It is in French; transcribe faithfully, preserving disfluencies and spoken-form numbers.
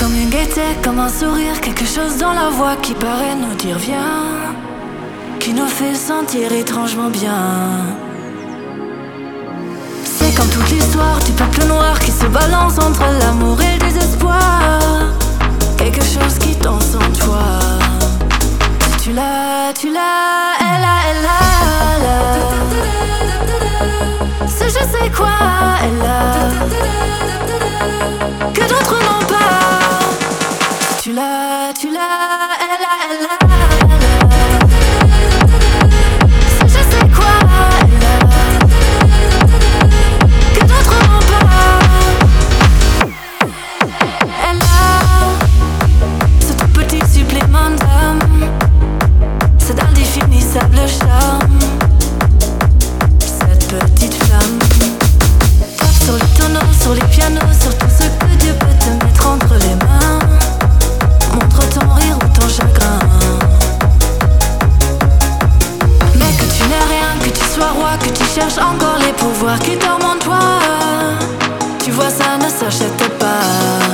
Comme une gaieté, comme un sourire, quelque chose dans la voix qui paraît nous dire viens, qui nous fait sentir étrangement bien. C'est comme toute l'histoire du peuple noir qui se balance entre l'amour et le désespoir. Quelque chose qui danse en toi. Si tu l'as, tu l'as, elle a, elle a, elle a. Ce je sais quoi, elle a, que d'autres n'ont pas. Si tu l'as, tu l'as, elle a, elle a, elle a. Ce je sais quoi, elle a, que d'autres n'ont pas. Elle a ce tout petit supplément d'âme, cet indéfinissable charme, cette petite flamme. Frappe sur les tonneaux, sur les pianos, sur tout ce que Dieu peut te mettre entre les mains. Montre ton rire ou ton chagrin, mais que tu n'es rien, que tu sois roi, que tu cherches encore les pouvoirs qui dorment en toi. Tu vois, ça ne s'achète pas.